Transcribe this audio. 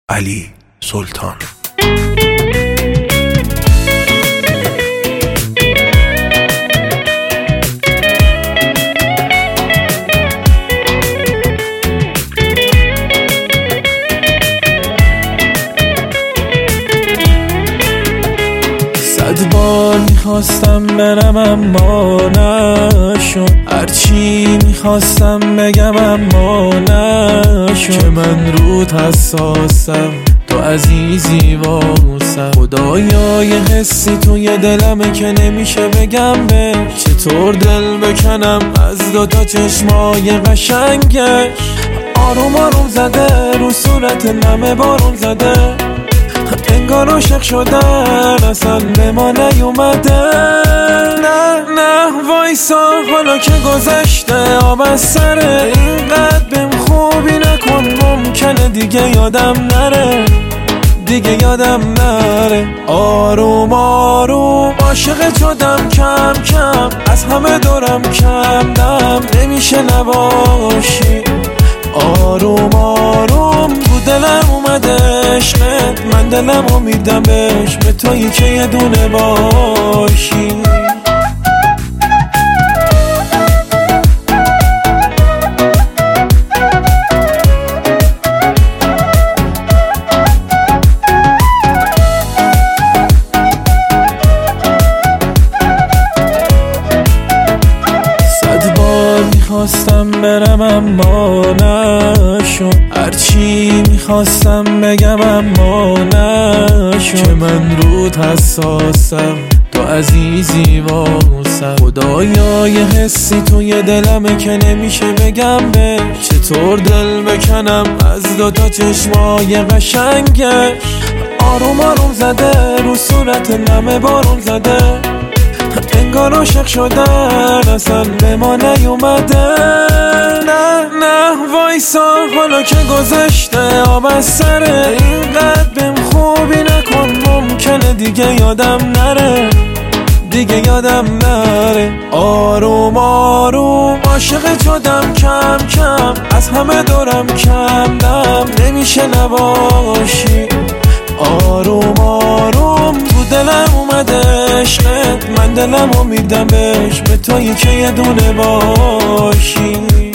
علی سلطان. صد بار میخواستم برم اما نشد، هرچی میخواستم بگم اما نشد، که من روت حساسم، تو عزیزی واسم. خدایا یه حسی توی دلمه که نمیشه بگم به چطور دل بکنم از دوتا چشمای قشنگش. آروم آروم زده رو صورت نمه بارون زده، انگار عاشق شدن اصلا به ما نیومده. نه وایسا حالا که گذشته آب از سره، اینقدر بهم خوبی نکن، ممکنه دیگه یادم نره. آروم آروم عاشق شدم کم کم، از همه دورم کم دم، نمیشه نباشی. آروم آروم تو دلم اومده عشقت، من دلمو میدم بهش، به تویی که یه دونه باشی. میخواستم برم اما نشد، هرچی میخواستم بگم اما نشد، که من روت حساسم، تو عزیزی واسم. خدایا یه حسی توی دلمه که نمیشه بگم به چطور دل بکنم از دوتا چشمای قشنگش. آروم آروم زده رو صورت نمه بارون زده، انگار عاشق شدن اصلا به ما نیومده. نه وایسا حالا که گذشته آب از سره، اینقدر بهم خوبی نکن، ممکنه دیگه یادم نره. آروم آروم عاشق شدم کم کم، از همه دورم کم دم، نمیشه نباشی. آروم آروم تو دلم اومده عشقت، من دلمو میدم بهش، به تویی که یه دونه باشی.